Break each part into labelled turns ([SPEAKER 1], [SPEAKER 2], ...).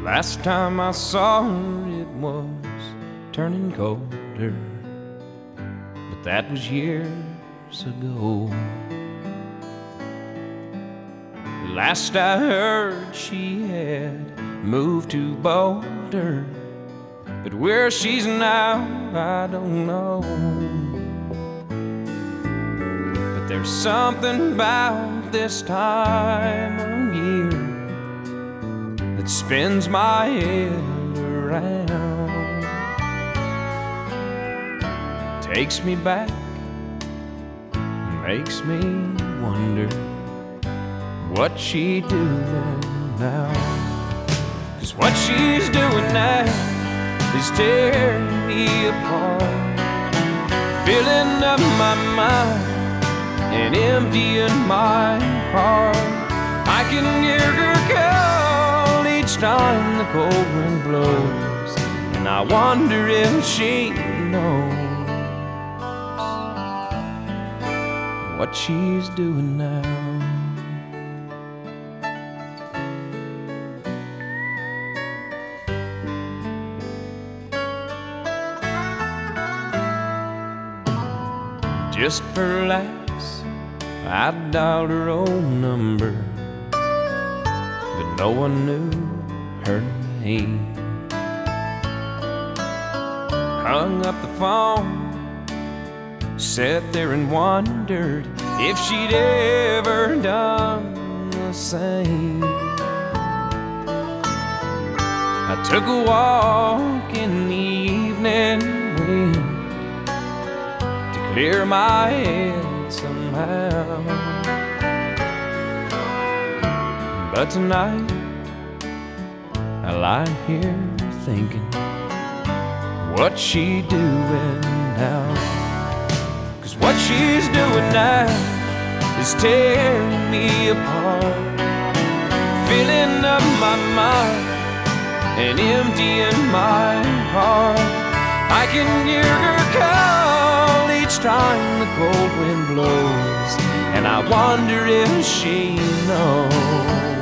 [SPEAKER 1] Last time I saw her, it was turning colder, but that was years ago. Last I heard, she had moved to Boulder, but where she's now, I don't know. But there's something about this time of year that spins my head around, takes me back, makes me wonder what she doing now. 'Cause what she's doing now is tearing me apart, filling up my mind and emptying my heart. I can hear her call each time the cold wind blows, and I wonder if she knows what she's doing now. Just for laughs, I dialed her own number, but no one knew her name. Hung up the phone, sat there and wondered if she'd ever done the same. I took a walk in the evening wind, clear my head somehow. But tonight I lie here thinking, what's she doing now? 'Cause what she's doing now is tearing me apart, filling up my mind and emptying my heart. I can hear her call each time the cold wind blows, and I wonder if she knows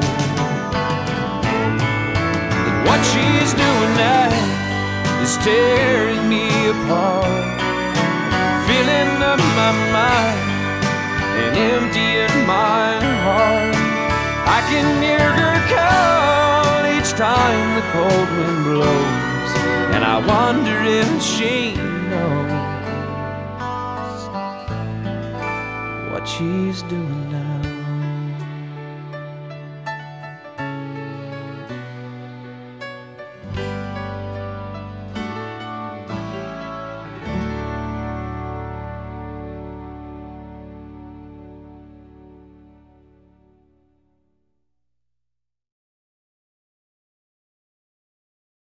[SPEAKER 1] that what she's doing now is tearing me apart, filling up my mind and emptying my heart. I can hear her call each time the cold wind blows, and I wonder if she knows what she's doing now.